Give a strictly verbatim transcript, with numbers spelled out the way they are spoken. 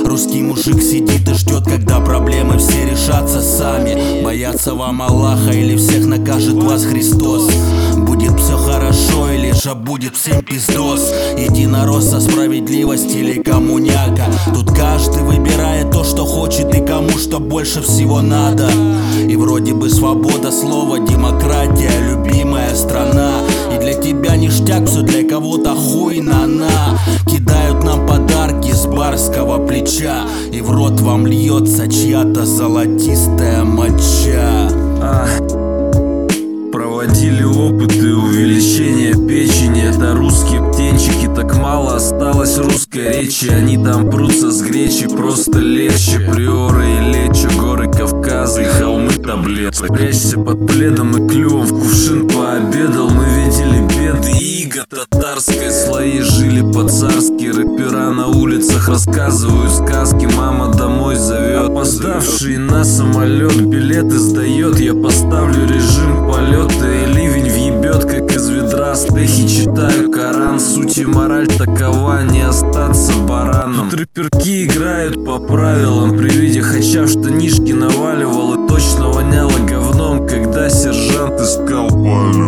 Русский мужик сидит и ждет, когда проблемы все решатся сами. Боятся вам Аллаха или всех накажет вас Христос? Будет все хорошо или же будет всем пиздос? Единорос со справедливость или коммуняка? Тут каждый выбирает то, что хочет и кому что больше всего надо. И вроде бы свобода слова, демократия, любимая страна. И для тебя ништяк, все для кого-то хуй на-на. Кидают нам подарки с барского плеча, и в рот вам льется чья-то золотистая моча. а. Проводили опыты увеличения печени. Это русские птенчики, так мало осталось русской речи. Они там прутся с гречи, просто легче. Приоры и Лечо, горы Кавказа и холмы таблеток. Прячься под пледом и клювом в кувшин пообедал. Мы видели беды иго татарской, слои жили по-царски. Рэпера на улицах рассказывают сказки, мама домой зовет. Опоздавший на самолет билеты сдает. Я поставлю режим полета, и ливень въебет, как из ведра. Стехи читаю Коран, суть и мораль такова: не остаться бараном. Тут рэперки играют по правилам, при виде хача в штанишки наваливал. И точно воняло говном, когда сержант искал палю.